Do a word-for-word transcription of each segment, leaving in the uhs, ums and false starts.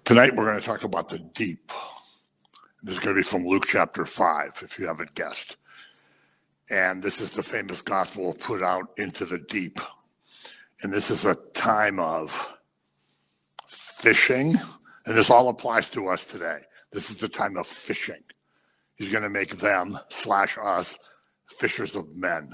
Tonight we're going to talk about the deep. This is going to be from Luke chapter five, if you haven't guessed. And this is the famous gospel put out into the deep. And this is a time of fishing. And this all applies to us today. This is the time of fishing. He's going to make them, slash us, fishers of men.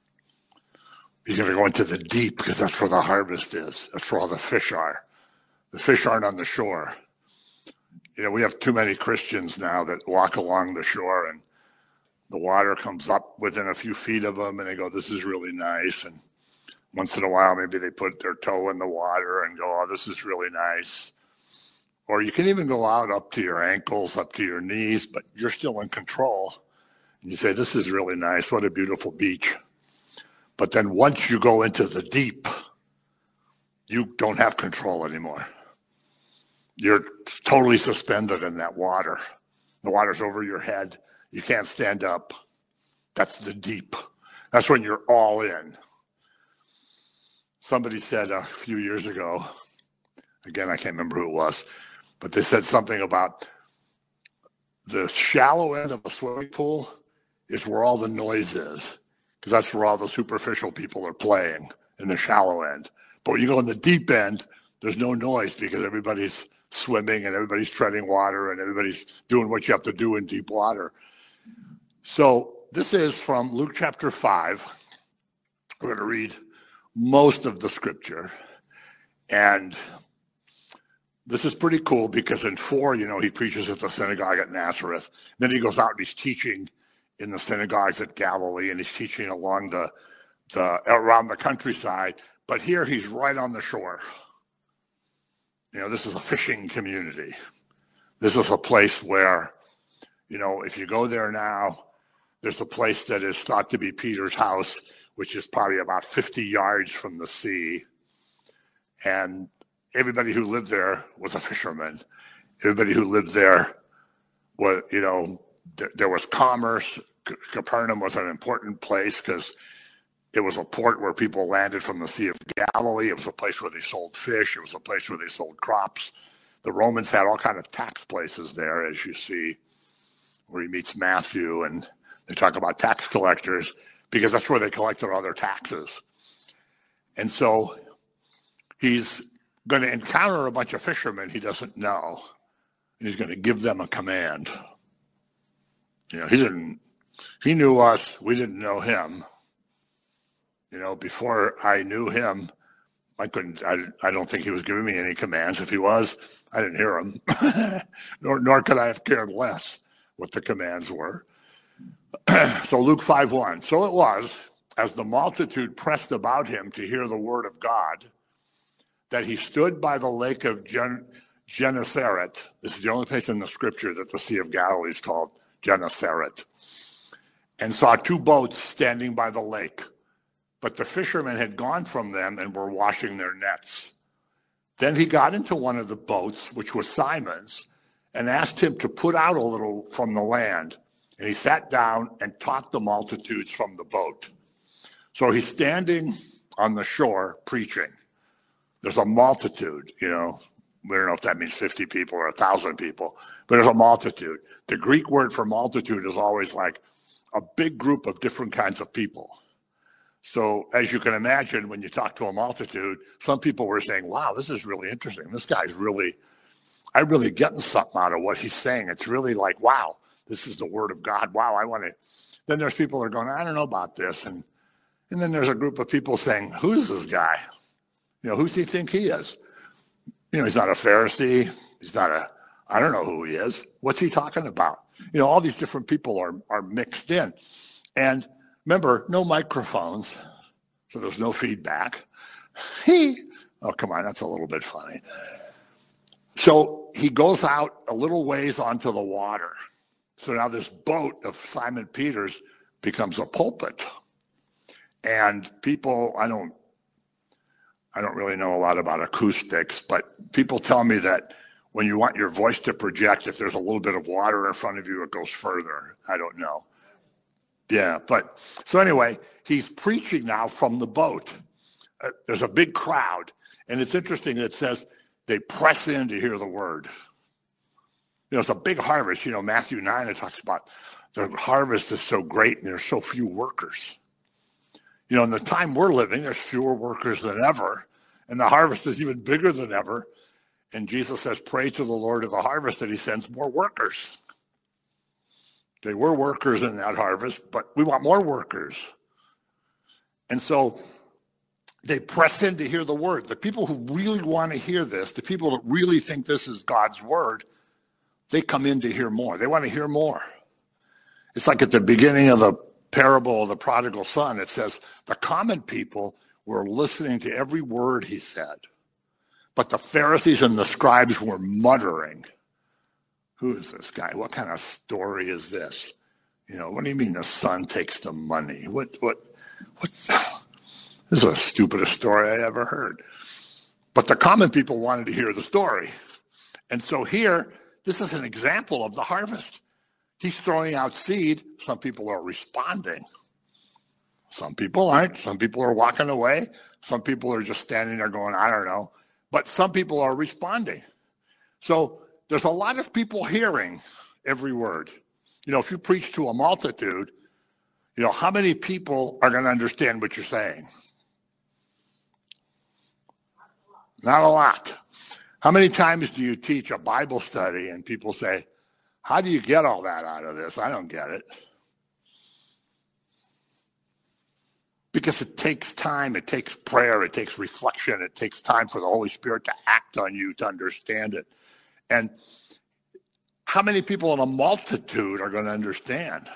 He's going to go into the deep because that's where the harvest is. That's where all the fish are. The fish aren't on the shore. You know, we have too many Christians now that walk along the shore and the water comes up within a few feet of them and they go, this is really nice. And once in a while, maybe they put their toe in the water and go, oh, this is really nice. Or you can even go out up to your ankles, up to your knees, but you're still in control. And you say, this is really nice. What a beautiful beach. But then once you go into the deep, you don't have control anymore. You're totally suspended in that water. The water's over your head. You can't stand up. That's the deep. That's when you're all in. Somebody said a few years ago, again, I can't remember who it was, but they said something about the shallow end of a swimming pool is where all the noise is, because that's where all the superficial people are playing, in the shallow end. But when you go in the deep end, there's no noise because everybody's swimming and everybody's treading water and everybody's doing what you have to do in deep water. So this is from Luke chapter five. We're going to read most of the scripture. And this is pretty cool because in four, you know, he preaches at the synagogue at Nazareth. Then he goes out and he's teaching in the synagogues at Galilee, and he's teaching along the, the around the countryside. But here he's right on the shore. You know, this is a fishing community. This is a place where, you know, if you go there now, there's a place that is thought to be Peter's house, which is probably about fifty yards from the sea. And everybody who lived there was a fisherman. Everybody who lived there was, you know, th- there was commerce. C- Capernaum was an important place because it was a port where people landed from the Sea of Galilee. It was a place where they sold fish. It was a place where they sold crops. The Romans had all kind of tax places there, as you see, where he meets Matthew, and they talk about tax collectors because that's where they collected all their taxes. And so he's going to encounter a bunch of fishermen he doesn't know, and he's going to give them a command. You know, he didn't, he knew us, we didn't know him. You know, before I knew him, I couldn't, I, I don't think he was giving me any commands. If he was, I didn't hear him, nor, nor could I have cared less what the commands were. So Luke five one, so it was, as the multitude pressed about him to hear the word of God, that he stood by the lake of Gen- Gennesaret. This is the only place in the scripture that the Sea of Galilee is called Gennesaret, and saw two boats standing by the lake. But the fishermen had gone from them and were washing their nets. Then he got into one of the boats, which was Simon's, and asked him to put out a little from the land. And he sat down and taught the multitudes from the boat. So he's standing on the shore preaching. There's a multitude, you know. We don't know if that means fifty people or one thousand people, but there's a multitude. The Greek word for multitude is always like a big group of different kinds of people. So as you can imagine, when you talk to a multitude, some people were saying, wow, this is really interesting. This guy's really, I'm really getting something out of what he's saying. It's really like, wow, this is the word of God. Wow, I want to. Then there's people that are going, I don't know about this. And, and then there's a group of people saying, who's this guy? You know, who's he think he is? You know, he's not a Pharisee. He's not a, I don't know who he is. What's he talking about? You know, all these different people are are mixed in. And remember, no microphones, so there's no feedback. He, oh, come on, that's a little bit funny. So he goes out a little ways onto the water. So now this boat of Simon Peter's becomes a pulpit. And people, I don't, I don't really know a lot about acoustics, but people tell me that when you want your voice to project, if there's a little bit of water in front of you, it goes further. I don't know. Yeah, but so anyway, he's preaching now from the boat. Uh, there's a big crowd, and it's interesting. It says they press in to hear the word. You know, it's a big harvest. You know, Matthew nine, it talks about the harvest is so great and there's so few workers. You know, in the time we're living, there's fewer workers than ever, and the harvest is even bigger than ever. And Jesus says, pray to the Lord of the harvest that he sends more workers. They were workers in that harvest, but we want more workers. And so they press in to hear the word. The people who really want to hear this, the people that really think this is God's word, they come in to hear more. They want to hear more. It's like at the beginning of the parable of the prodigal son, it says the common people were listening to every word he said, but the Pharisees and the scribes were muttering, who is this guy? What kind of story is this? You know, what do you mean the son takes the money? What, what, what? This is the stupidest story I ever heard. But the common people wanted to hear the story. And so here, this is an example of the harvest. He's throwing out seed. Some people are responding. Some people aren't. Some people are walking away. Some people are just standing there going, I don't know. But some people are responding. So there's a lot of people hearing every word. You know, if you preach to a multitude, you know, how many people are going to understand what you're saying? Not a lot. How many times do you teach a Bible study and people say, how do you get all that out of this? I don't get it. Because it takes time, it takes prayer, it takes reflection, it takes time for the Holy Spirit to act on you to understand it. And how many people in a multitude are going to understand?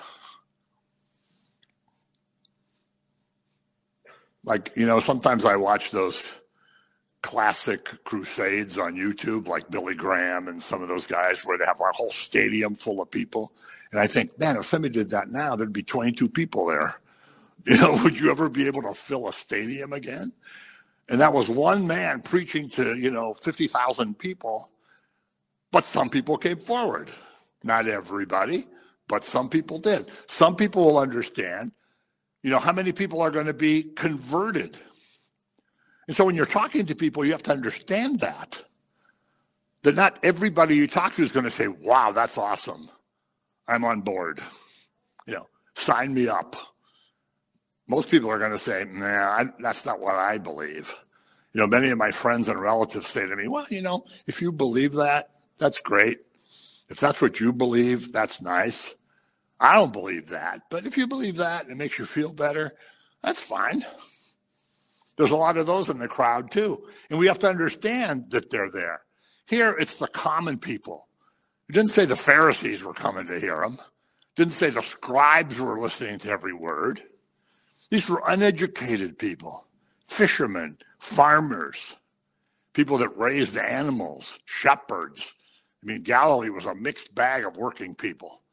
Like, you know, sometimes I watch those classic crusades on YouTube, like Billy Graham and some of those guys where they have a whole stadium full of people. And I think, man, if somebody did that now, there'd be twenty-two people there. You know, would you ever be able to fill a stadium again? And that was one man preaching to, you know, fifty thousand people. But some people came forward. Not everybody, but some people did. Some people will understand, you know, how many people are going to be converted. And so when you're talking to people, you have to understand that. That not everybody you talk to is going to say, wow, that's awesome. I'm on board. You know, sign me up. Most people are going to say, nah, I, that's not what I believe. You know, many of my friends and relatives say to me, well, you know, if you believe that, that's great. If that's what you believe, that's nice. I don't believe that. But if you believe that and it makes you feel better, that's fine. There's a lot of those in the crowd too. And we have to understand that they're there. Here, it's the common people. It didn't say the Pharisees were coming to hear him. It didn't say the scribes were listening to every word. These were uneducated people, fishermen, farmers, people that raised animals, shepherds. I mean, Galilee was a mixed bag of working people,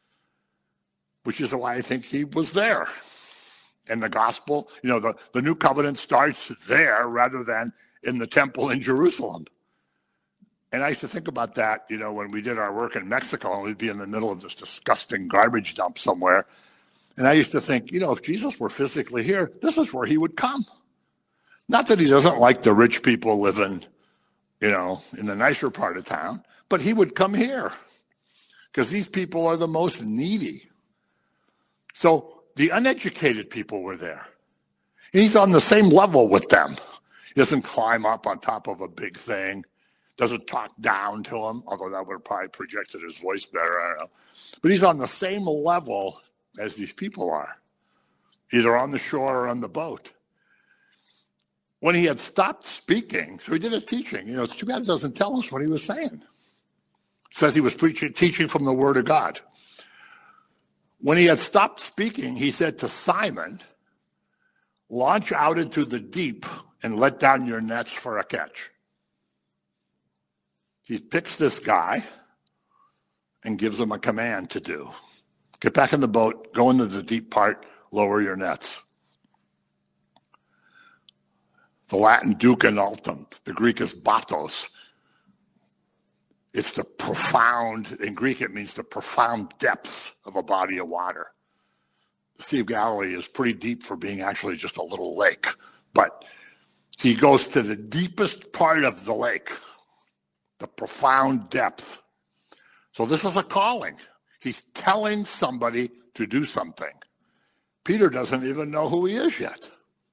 which is why I think he was there. And the gospel, you know, the, the new covenant starts there rather than in the temple in Jerusalem. And I used to think about that, you know, when we did our work in Mexico and we'd be in the middle of this disgusting garbage dump somewhere. And I used to think, you know, if Jesus were physically here, this is where he would come. Not that he doesn't like the rich people living, you know, in the nicer part of town, but he would come here because these people are the most needy. So the uneducated people were there. He's on the same level with them. He doesn't climb up on top of a big thing, doesn't talk down to them, although that would have probably projected his voice better, I don't know. But he's on the same level as these people are, either on the shore or on the boat. When he had stopped speaking, so he did a teaching. You know, it's too bad it doesn't tell us what he was saying. It says he was preaching, teaching from the Word of God. When he had stopped speaking, he said to Simon, launch out into the deep and let down your nets for a catch. He picks this guy and gives him a command to do. Get back in the boat, go into the deep part, lower your nets. The Latin duc in altum, the Greek is bathos. It's the profound, in Greek it means the profound depths of a body of water. The Sea of Galilee is pretty deep for being actually just a little lake, but he goes to the deepest part of the lake the profound depth. So this is a calling. He's telling somebody to do something. Peter doesn't even know who he is yet.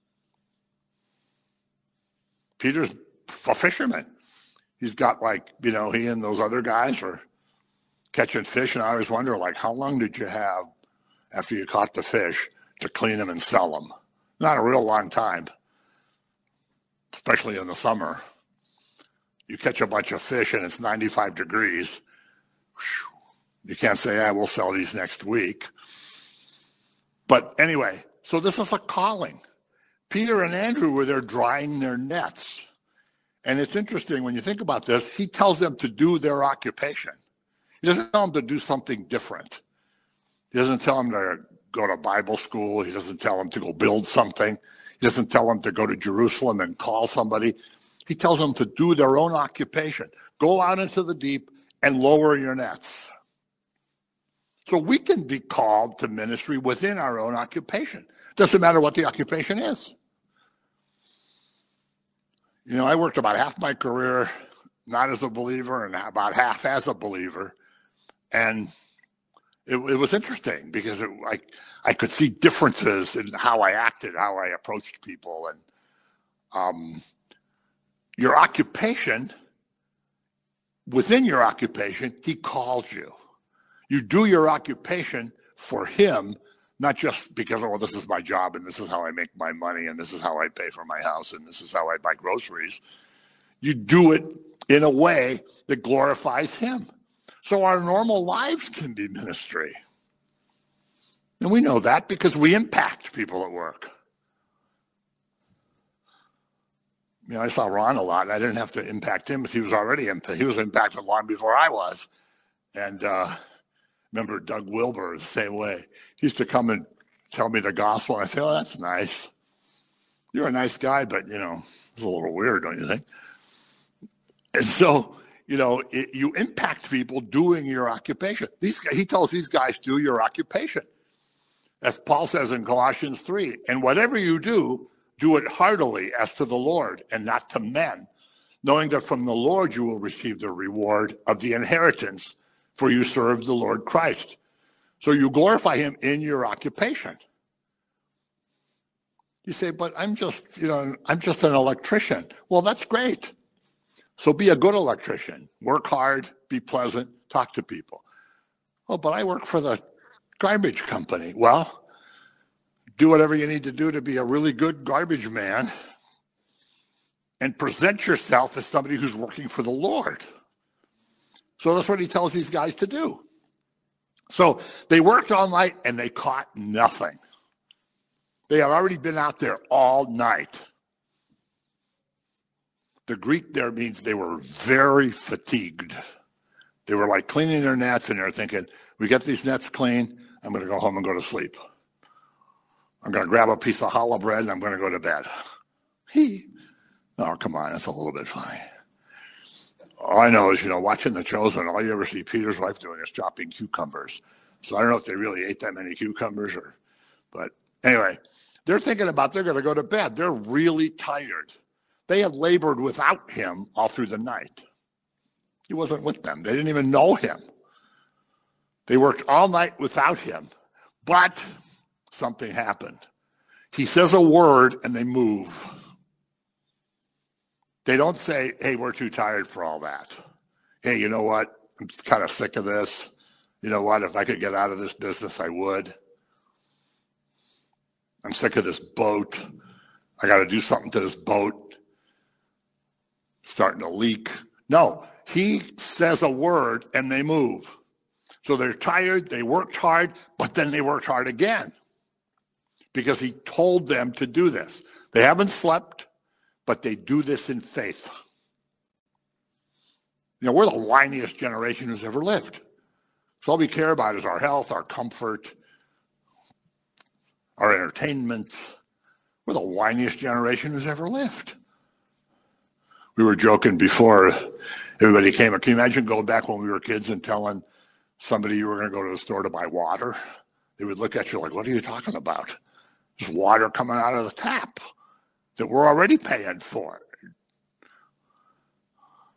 Peter's a fisherman. He's got like, you know, he and those other guys are catching fish, and I always wonder, like, how long did you have after you caught the fish to clean them and sell them? Not a real long time, especially in the summer. You catch a bunch of fish and it's ninety-five degrees. You can't say, I will sell these next week. But anyway, so this is a calling. Peter and Andrew were there drying their nets. And it's interesting when you think about this, he tells them to do their occupation. He doesn't tell them to do something different. He doesn't tell them to go to Bible school. He doesn't tell them to go build something. He doesn't tell them to go to Jerusalem and call somebody. He tells them to do their own occupation. Go out into the deep and lower your nets. So we can be called to ministry within our own occupation. Doesn't matter what the occupation is. You know, I worked about half my career not as a believer and about half as a believer. And it, it was interesting because it, I, I could see differences in how I acted, how I approached people. And um, your occupation, within your occupation, he calls you. You do your occupation for him, not just because, oh, this is my job and this is how I make my money and this is how I pay for my house and this is how I buy groceries. You do it in a way that glorifies him. So our normal lives can be ministry. And we know that because we impact people at work. You know, I saw Ron a lot, and I didn't have to impact him because he was already impacted. He was impacted long before I was. And uh, remember Doug Wilbur the same way. He used to come and tell me the gospel, and I say, oh, that's nice. You're a nice guy, but, you know, it's a little weird, don't you think? And so, you know, it, you impact people doing your occupation. These He tells these guys, do your occupation. As Paul says in Colossians three, and whatever you do, do it heartily as to the Lord and not to men, knowing that from the Lord you will receive the reward of the inheritance, for you serve the Lord Christ. So you glorify him in your occupation. You say, but I'm just, you know, I'm just an electrician. Well, that's great. So be a good electrician. Work hard, be pleasant, talk to people. Oh, but I work for the garbage company. Well, do whatever you need to do to be a really good garbage man and present yourself as somebody who's working for the Lord. So that's what he tells these guys to do. So they worked all night and they caught nothing. They had already been out there all night. The Greek there means they were very fatigued. They were like cleaning their nets and they're thinking, we get these nets clean, I'm going to go home and go to sleep. I'm going to grab a piece of challah bread and I'm going to go to bed. He, oh, come on, that's a little bit funny. All I know is, you know, watching The Chosen, all you ever see Peter's wife doing is chopping cucumbers. So I don't know if they really ate that many cucumbers or, but anyway, they're thinking about they're going to go to bed. They're really tired. They had labored without him all through the night. He wasn't with them. They didn't even know him. They worked all night without him, but something happened. He says a word and they move. They don't say, hey, we're too tired for all that. Hey, you know what? I'm kind of sick of this. You know what? If I could get out of this business, I would. I'm sick of this boat. I got to do something to this boat. It's starting to leak. No, he says a word and they move. So they're tired, they worked hard, but then they worked hard again because he told them to do this. They haven't slept, but they do this in faith. You know, we're the whiniest generation who's ever lived. So all we care about is our health, our comfort, our entertainment. We're the whiniest generation who's ever lived. We were joking before everybody came. Can you imagine going back when we were kids and telling somebody you were going to go to the store to buy water? They would look at you like, what are you talking about? There's water coming out of the tap that we're already paying for.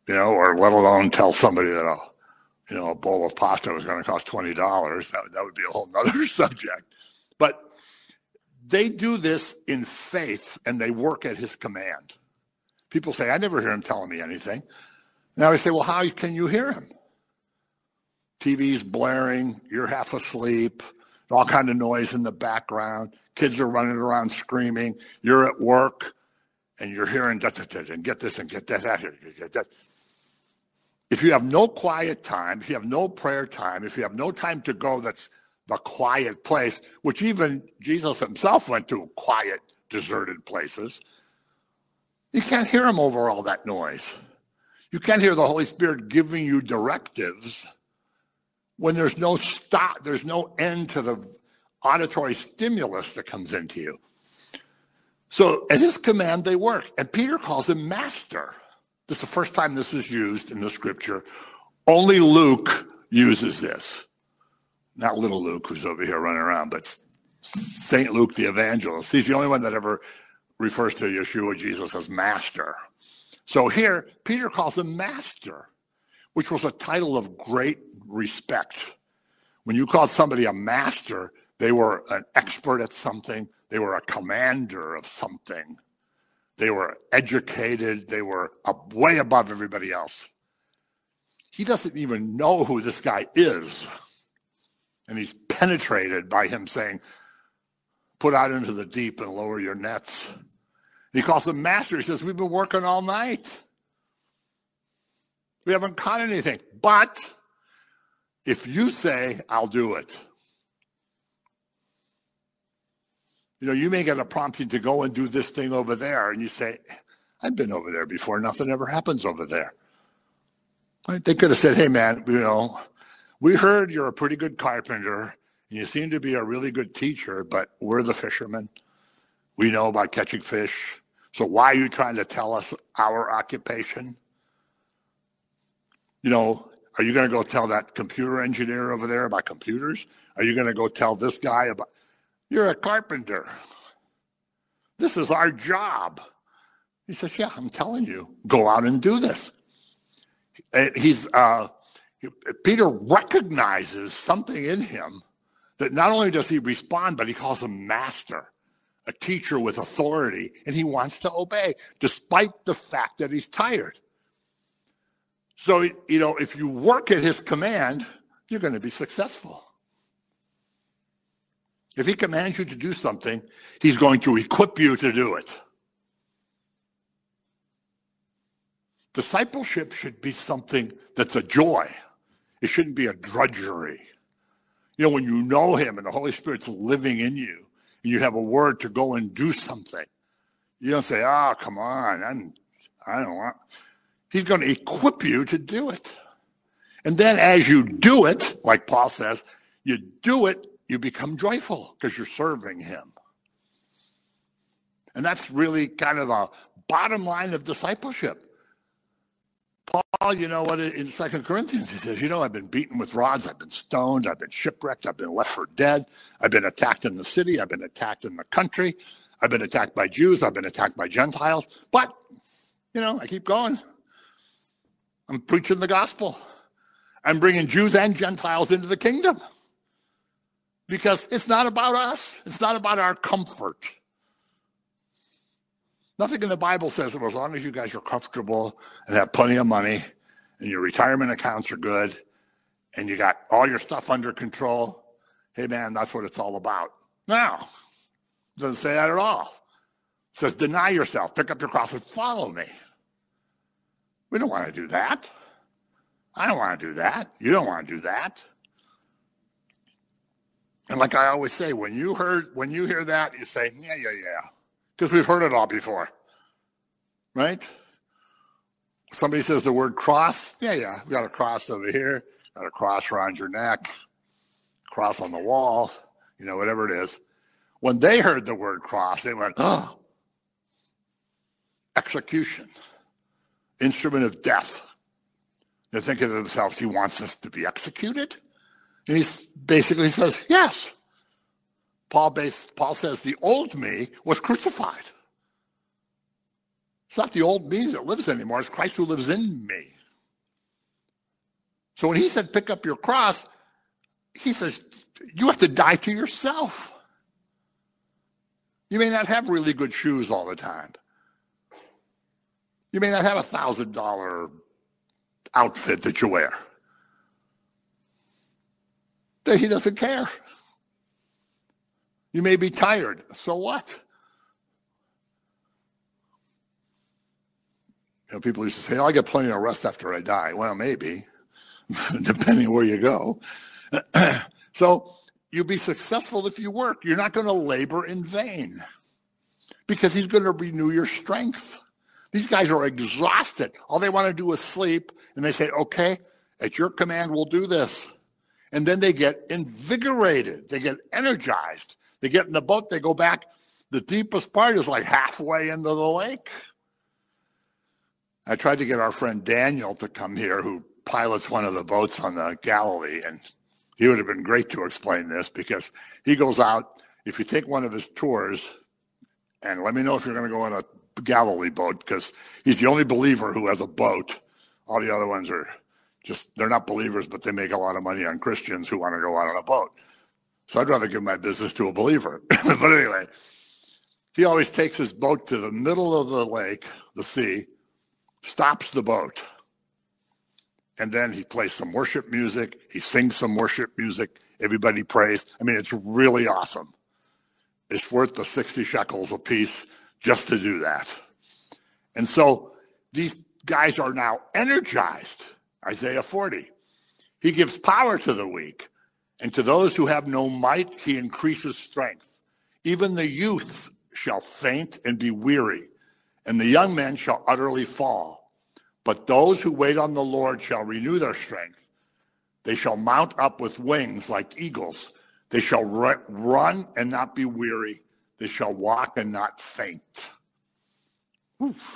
you know, or let alone tell somebody that a, you know, a bowl of pasta was going to cost twenty dollars. That, that would be a whole nother subject. But they do this in faith, and they work at his command. People say, I never hear him telling me anything. Now I say, well, how can you hear him? T V's blaring, you're half asleep, all kind of noise in the background. Kids are running around screaming. You're at work, and you're hearing, da, da, da, and get this and get that, get that. If you have no quiet time, if you have no prayer time, if you have no time to go that's the quiet place, which even Jesus himself went to quiet, deserted places, you can't hear him over all that noise. You can't hear the Holy Spirit giving you directives when there's no stop, there's no end to the auditory stimulus that comes into you. So at his command, they work. And Peter calls him master. This is the first time this is used in the scripture. Only Luke uses this. Not little Luke, who's over here running around, but Saint Luke the evangelist. He's the only one that ever refers to Yeshua, Jesus, as master. So here, Peter calls him master, which was a title of great respect. When you called somebody a master, they were an expert at something. They were a commander of something. They were educated. They were up, way above everybody else. He doesn't even know who this guy is. And he's penetrated by him saying, put out into the deep and lower your nets. He calls him master. He says, we've been working all night. We haven't caught anything. But if you say, I'll do it. You know, you may get a prompting to go and do this thing over there. And you say, I've been over there before. Nothing ever happens over there. Right? They could have said, hey, man, you know, we heard you're a pretty good carpenter. And you seem to be a really good teacher. But we're the fishermen. We know about catching fish. So why are you trying to tell us our occupation? You know, are you going to go tell that computer engineer over there about computers? Are you going to go tell this guy about, you're a carpenter. This is our job. He says, yeah, I'm telling you, go out and do this. He's, uh, Peter recognizes something in him that not only does he respond, but he calls him master. A teacher with authority, and he wants to obey, despite the fact that he's tired. So, you know, if you work at his command, you're going to be successful. If he commands you to do something, he's going to equip you to do it. Discipleship should be something that's a joy. It shouldn't be a drudgery. You know, when you know him and the Holy Spirit's living in you, you have a word to go and do something. You don't say, oh, come on, I'm, I don't want. He's going to equip you to do it. And then as you do it, like Paul says, you do it, you become joyful because you're serving him. And that's really kind of the bottom line of discipleship. Paul, you know what, in Second Corinthians, he says, you know, I've been beaten with rods, I've been stoned, I've been shipwrecked, I've been left for dead, I've been attacked in the city, I've been attacked in the country, I've been attacked by Jews, I've been attacked by Gentiles, but, you know, I keep going. I'm preaching the gospel. I'm bringing Jews and Gentiles into the kingdom. Because it's not about us. It's not about our comfort. Nothing in the Bible says that as long as you guys are comfortable and have plenty of money and your retirement accounts are good and you got all your stuff under control, hey, man, that's what it's all about. No, it doesn't say that at all. It says deny yourself, pick up your cross and follow me. We don't want to do that. I don't want to do that. You don't want to do that. And like I always say, when you heard, when you hear that, you say, yeah, yeah, yeah. Because we've heard it all before, right? Somebody says the word cross. Yeah, yeah, we got a cross over here, got a cross around your neck, cross on the wall, you know, whatever it is. When they heard the word cross, they went, oh, execution, instrument of death. They're thinking to themselves, he wants us to be executed? And he basically says, yes. Paul, based, Paul says the old me was crucified. It's not the old me that lives anymore. It's Christ who lives in me. So when he said, pick up your cross, he says, you have to die to yourself. You may not have really good shoes all the time. You may not have a one thousand dollars outfit that you wear. But he doesn't care. You may be tired. So what? You know, people used to say, oh, I get plenty of rest after I die. Well, maybe, depending where you go. So you'll be successful if you work. You're not going to labor in vain because he's going to renew your strength. These guys are exhausted. All they want to do is sleep, and they say, okay, at your command, we'll do this. And then they get invigorated. They get energized. They get in the boat. They go back. The deepest part is like halfway into the lake. I tried to get our friend Daniel to come here, who pilots one of the boats on the Galilee, and he would have been great to explain this because he goes out. If you take one of his tours, and let me know if you're going to go on a Galilee boat, because he's the only believer who has a boat. All the other ones are just, they're not believers, but they make a lot of money on Christians who want to go out on a boat. So I'd rather give my business to a believer. But anyway, he always takes his boat to the middle of the lake, the sea, stops the boat, and then he plays some worship music. He sings some worship music. Everybody prays. I mean, it's really awesome. It's worth the sixty shekels a piece just to do that. And so these guys are now energized. Isaiah forty. He gives power to the weak, and to those who have no might, he increases strength. Even the youths shall faint and be weary, and the young men shall utterly fall. But those who wait on the Lord shall renew their strength. They shall mount up with wings like eagles. They shall run and not be weary. They shall walk and not faint. Oof.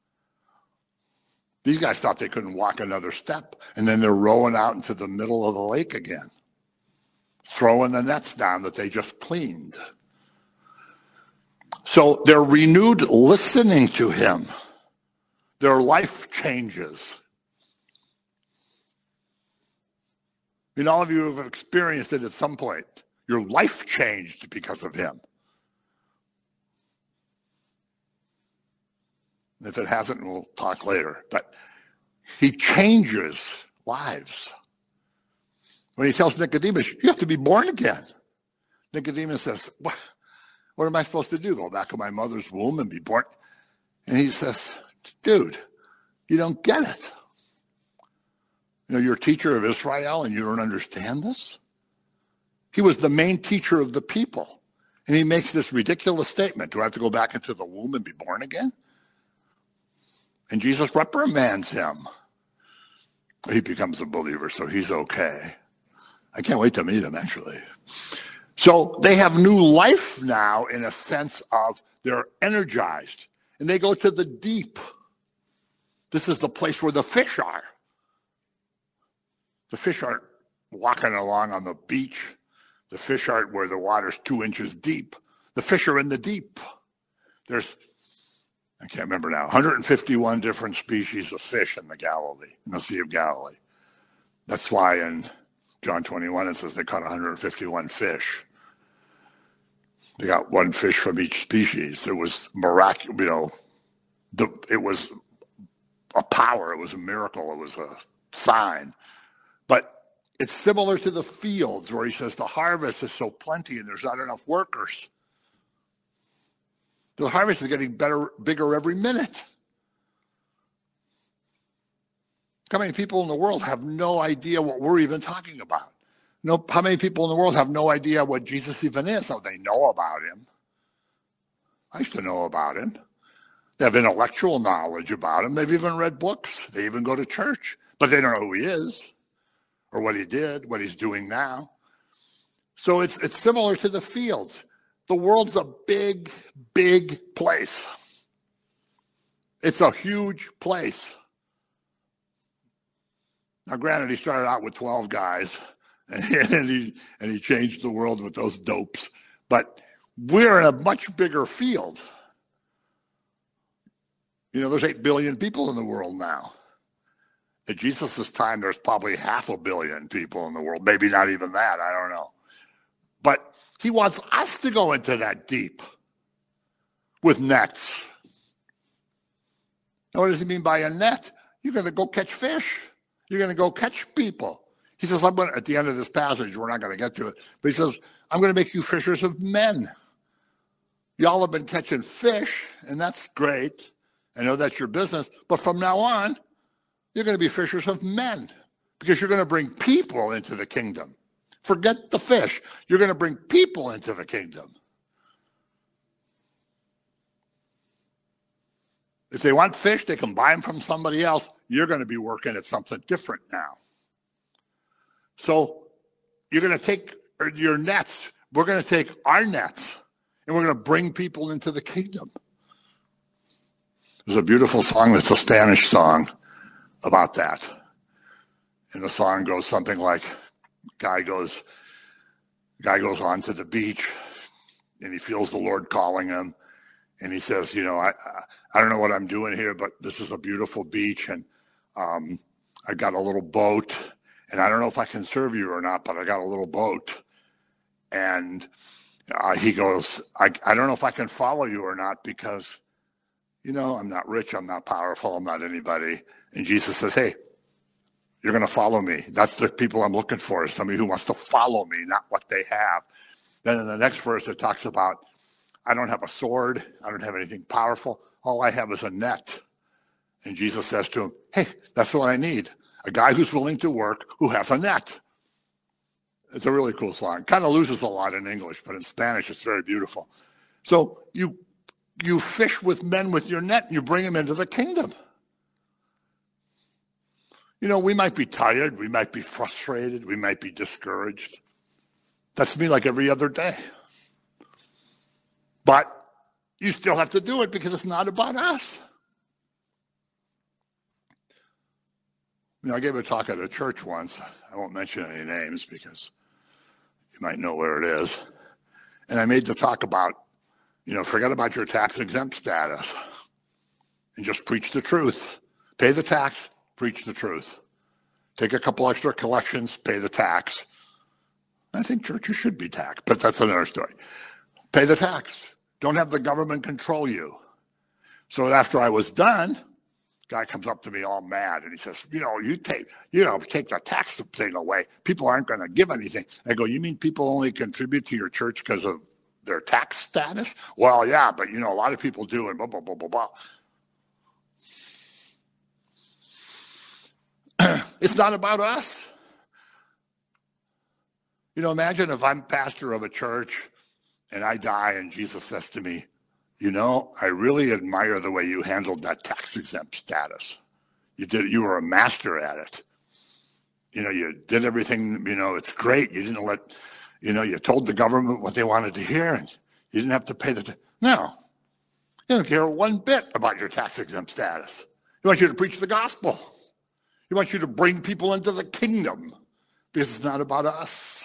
These guys thought they couldn't walk another step, and then they're rowing out into the middle of the lake again, throwing the nets down that they just cleaned. So they're renewed listening to him. Their life changes. And all of you have experienced it at some point. Your life changed because of him. If it hasn't, we'll talk later. But he changes lives. When he tells Nicodemus, you have to be born again. Nicodemus says, what, what am I supposed to do? Go back to my mother's womb and be born? And he says, dude, you don't get it. You know, you're a teacher of Israel and you don't understand this? He was the main teacher of the people. And he makes this ridiculous statement. Do I have to go back into the womb and be born again? And Jesus reprimands him. He becomes a believer, so he's okay. I can't wait to meet him, actually. So they have new life now in a sense of they're energized. And they go to the deep. This is the place where the fish are. The fish aren't walking along on the beach. The fish aren't where the water's two inches deep. The fish are in the deep. There's, I can't remember now, one hundred fifty-one different species of fish in the Galilee, in the Sea of Galilee. That's why in John twenty-one it says they caught one hundred fifty-one fish. They got one fish from each species. It was miraculous, you know, the, it was a power, it was a miracle, it was a sign. But it's similar to the fields where he says the harvest is so plenty and there's not enough workers. The harvest is getting better, bigger every minute. How many people in the world have no idea what we're even talking about? No, how many people in the world have no idea what Jesus even is? Oh, they know about him. I used to know about him. They have intellectual knowledge about him. They've even read books. They even go to church. But they don't know who he is or what he did, what he's doing now. So it's it's similar to the fields. The world's a big, big place. It's a huge place. Now, granted, he started out with twelve guys, and he, and he changed the world with those dopes. But we're in a much bigger field. You know, there's eight billion people in the world now. At Jesus' time, there's probably half a billion people in the world. Maybe not even that. I don't know. But he wants us to go into that deep with nets. Now, what does he mean by a net? You're going to go catch fish. You're going to go catch people. He says, I'm going to, at the end of this passage, we're not going to get to it, but he says, I'm going to make you fishers of men. Y'all have been catching fish, and that's great. I know that's your business. But from now on, you're going to be fishers of men because you're going to bring people into the kingdom. Forget the fish. You're going to bring people into the kingdom. If they want fish, they can buy them from somebody else. You're going to be working at something different now. So you're going to take your nets. We're going to take our nets, and we're going to bring people into the kingdom. There's a beautiful song that's a Spanish song about that. And the song goes something like, guy goes, guy goes on to the beach, and he feels the Lord calling him. And he says, you know, I I don't know what I'm doing here, but this is a beautiful beach, and um, I got a little boat, and I don't know if I can serve you or not, but I got a little boat. And uh, he goes, I, I don't know if I can follow you or not because, you know, I'm not rich, I'm not powerful, I'm not anybody. And Jesus says, hey, you're going to follow me. That's the people I'm looking for, is somebody who wants to follow me, not what they have. Then in the next verse, it talks about, I don't have a sword. I don't have anything powerful. All I have is a net. And Jesus says to him, hey, that's what I need. A guy who's willing to work, who has a net. It's a really cool song. Kind of loses a lot in English, but in Spanish, it's very beautiful. So you you fish with men with your net, and you bring them into the kingdom. You know, we might be tired. We might be frustrated. We might be discouraged. That's me like every other day. But you still have to do it because it's not about us. You know, I gave a talk at a church once. I won't mention any names because you might know where it is. And I made the talk about, you know, forget about your tax-exempt status and just preach the truth. Pay the tax, preach the truth. Take a couple extra collections, pay the tax. I think churches should be taxed, but that's another story. Pay the tax. Don't have the government control you. So after I was done, guy comes up to me all mad and he says, you know, you take, you know, take the tax thing away. People aren't going to give anything. I go, you mean people only contribute to your church because of their tax status? Well, yeah, but you know, a lot of people do, and blah, blah, blah, blah, blah. It's not about us. You know, imagine if I'm pastor of a church and I die and Jesus says to me, you know, I really admire the way you handled that tax-exempt status. You did, you were a master at it. You know, you did everything, you know, it's great. You didn't let, you know, you told the government what they wanted to hear, and you didn't have to pay the, ta- no. You don't care one bit about your tax-exempt status. He wants you to preach the gospel. He wants you to bring people into the kingdom because it's not about us.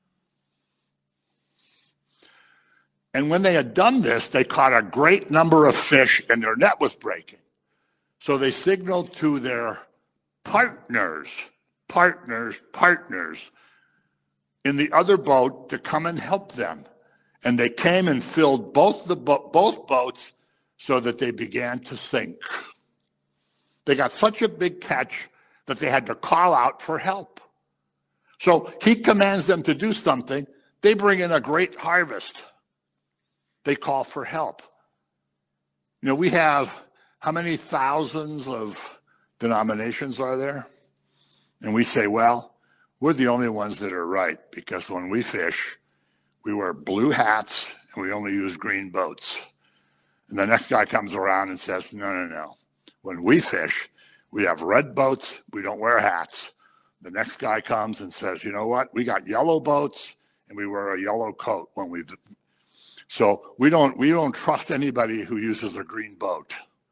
And when they had done this, they caught a great number of fish and their net was breaking. So they signaled to their partners, partners, partners in the other boat to come and help them. And they came and filled both the bo- both boats so that they began to sink. They got such a big catch that they had to call out for help. So he commands them to do something. They bring in a great harvest. They call for help. You know, we have, how many thousands of denominations are there? And we say, well, we're the only ones that are right because when we fish, we wear blue hats and we only use green boats. And the next guy comes around and says, no, no, no. When we fish, we have red boats, we don't wear hats. The next guy comes and says, you know what? We got yellow boats and we wear a yellow coat when we So we don't we don't trust anybody who uses a green boat.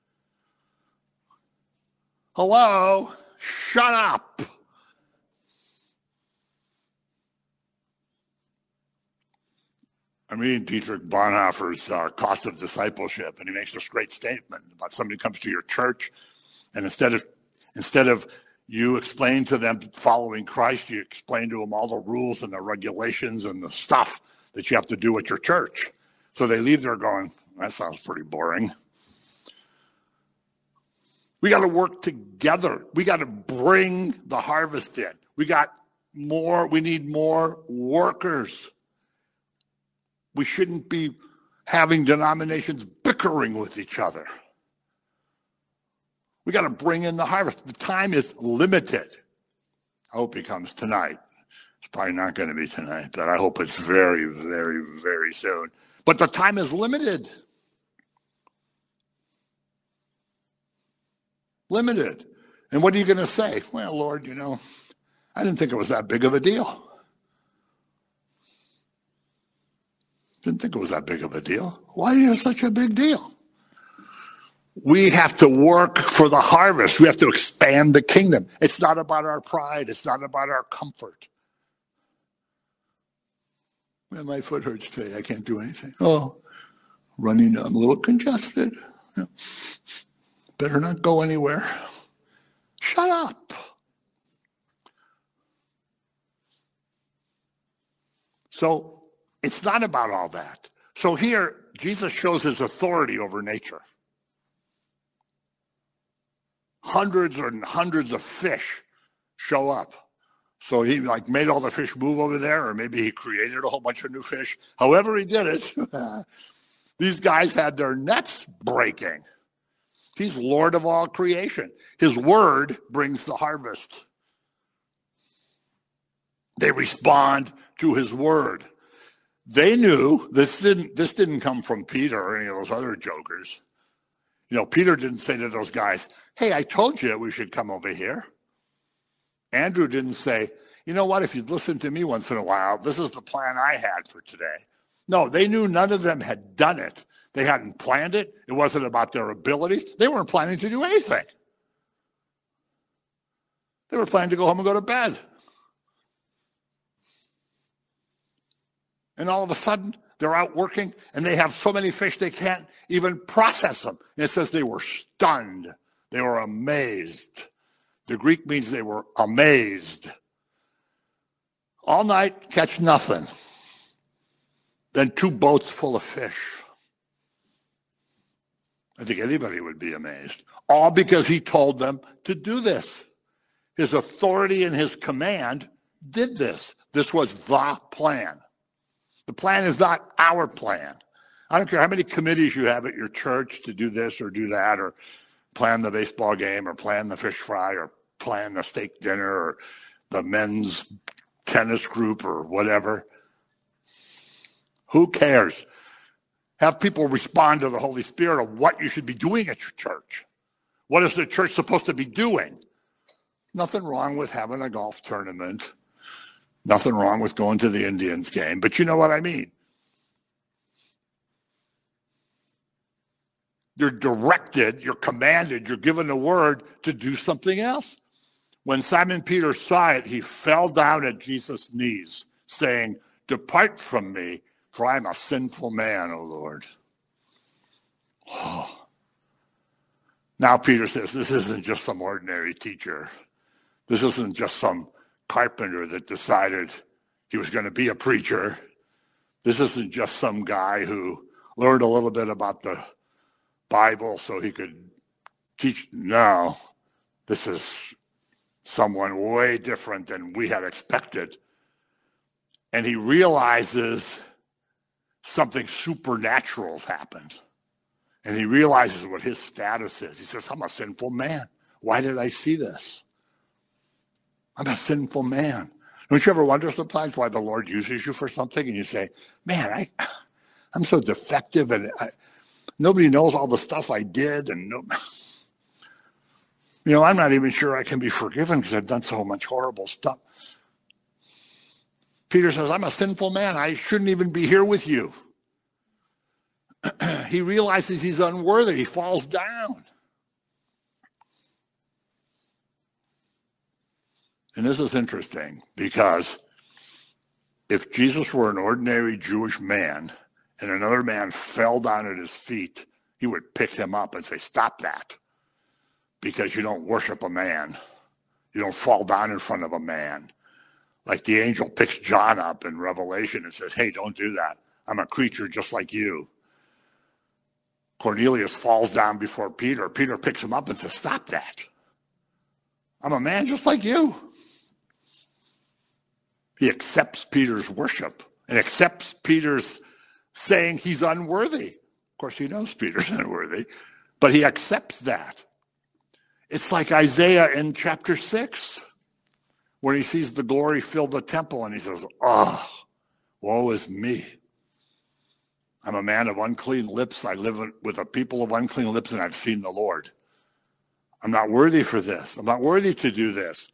Hello? Shut up. I'm reading Dietrich Bonhoeffer's uh, Cost of Discipleship, and he makes this great statement about somebody comes to your church, and instead of instead of you explain to them following Christ, you explain to them all the rules and the regulations and the stuff that you have to do at your church. So they leave there going, that sounds pretty boring. We got to work together. We got to bring the harvest in. We got more, we need more workers. We shouldn't be having denominations bickering with each other. We got to bring in the harvest. The time is limited. I hope he comes tonight. It's probably not going to be tonight, but I hope it's very, very, very soon. But the time is limited. Limited. And what are you going to say? Well, Lord, you know, I didn't think it was that big of a deal. Didn't think it was that big of a deal. Why is it such a big deal? We have to work for the harvest. We have to expand the kingdom. It's not about our pride. It's not about our comfort. Man, my foot hurts today. I can't do anything. Oh, running. I'm a little congested. Yeah. Better not go anywhere. Shut up. So it's not about all that. So here, Jesus shows his authority over nature. Hundreds and hundreds of fish show up. So he like made all the fish move over there, or maybe he created a whole bunch of new fish. However he did it, these guys had their nets breaking. He's Lord of all creation. His word brings the harvest. They respond to his word. They knew this didn't this didn't come from Peter or any of those other jokers. You know, Peter didn't say to those guys, hey, I told you we should come over here. Andrew didn't say, you know what, if you'd listen to me once in a while, this is the plan I had for today. No, they knew none of them had done it. They hadn't planned it. It wasn't about their abilities. They weren't planning to do anything. They were planning to go home and go to bed. And all of a sudden, they're out working, and they have so many fish they can't even process them. And it says they were stunned. They were amazed. The Greek means they were amazed. All night, catch nothing. Then two boats full of fish. I think anybody would be amazed. All because he told them to do this. His authority and his command did this. This was the plan. The plan is not our plan. I don't care how many committees you have at your church to do this or do that, or plan the baseball game, or plan the fish fry, or plan the steak dinner, or the men's tennis group, or whatever. Who cares? Have people respond to the Holy Spirit of what you should be doing at your church. What is the church supposed to be doing? Nothing wrong with having a golf tournament. Nothing wrong with going to the Indians game, but you know what I mean. You're directed, you're commanded, you're given the word to do something else. When Simon Peter saw it, he fell down at Jesus' knees, saying, depart from me, for I am a sinful man, O Lord. Oh. Now Peter says, this isn't just some ordinary teacher. This isn't just some carpenter that decided he was going to be a preacher. This isn't just some guy who learned a little bit about the Bible so he could teach. No, this is someone way different than we had expected. And he realizes something supernatural has happened. And he realizes what his status is. He says, I'm a sinful man. Why did I see this? I'm a sinful man. Don't you ever wonder sometimes why the Lord uses you for something? And you say, man, I, I'm so defective, and I, nobody knows all the stuff I did. And no, you know, I'm not even sure I can be forgiven because I've done so much horrible stuff. Peter says, I'm a sinful man. I shouldn't even be here with you. He realizes he's unworthy. He falls down. And this is interesting because if Jesus were an ordinary Jewish man, and another man fell down at his feet, he would pick him up and say, stop that, because you don't worship a man. You don't fall down in front of a man. Like the angel picks John up in Revelation and says, hey, don't do that. I'm a creature just like you. Cornelius falls down before Peter. Peter picks him up and says, stop that. I'm a man just like you. He accepts Peter's worship and accepts Peter's saying he's unworthy. Of course, he knows Peter's unworthy, but he accepts that. It's like Isaiah in chapter six, when he sees the glory fill the temple and he says, oh, woe is me. I'm a man of unclean lips. I live with a people of unclean lips, and I've seen the Lord. I'm not worthy for this. I'm not worthy to do this.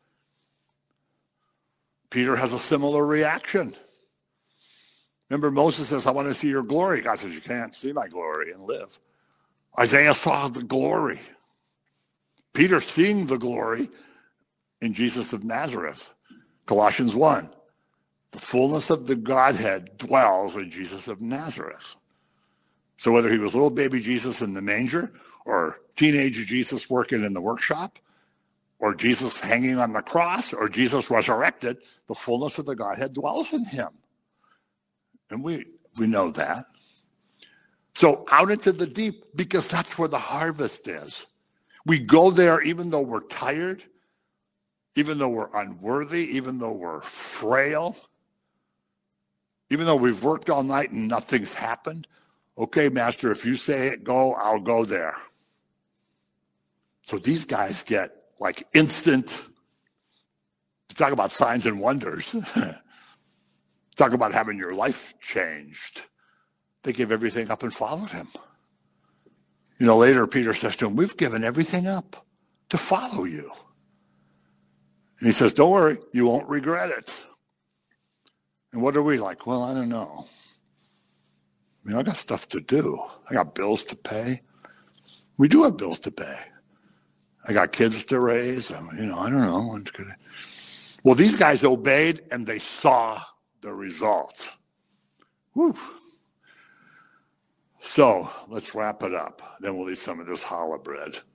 Peter has a similar reaction. Remember, Moses says, I want to see your glory. God says, you can't see my glory and live. Isaiah saw the glory. Peter seeing the glory in Jesus of Nazareth. Colossians one, the fullness of the Godhead dwells in Jesus of Nazareth. So whether he was little baby Jesus in the manger, or teenage Jesus working in the workshop, or Jesus hanging on the cross, or Jesus resurrected, the fullness of the Godhead dwells in him. And we, we know that. So out into the deep, because that's where the harvest is. We go there even though we're tired, even though we're unworthy, even though we're frail, even though we've worked all night and nothing's happened. Okay, Master, if you say it, go, I'll go there. So these guys get like instant, talk about signs and wonders. Talk about having your life changed. They gave everything up and followed him. You know, later Peter says to him, we've given everything up to follow you. And he says, don't worry, you won't regret it. And what are we like? Well, I don't know. I mean, I got stuff to do. I got bills to pay. We do have bills to pay. I got kids to raise. I mean, you know, I don't know. I'm just gonna... Well, these guys obeyed and they saw the results. Whew. So let's wrap it up. Then we'll eat some of this challah bread.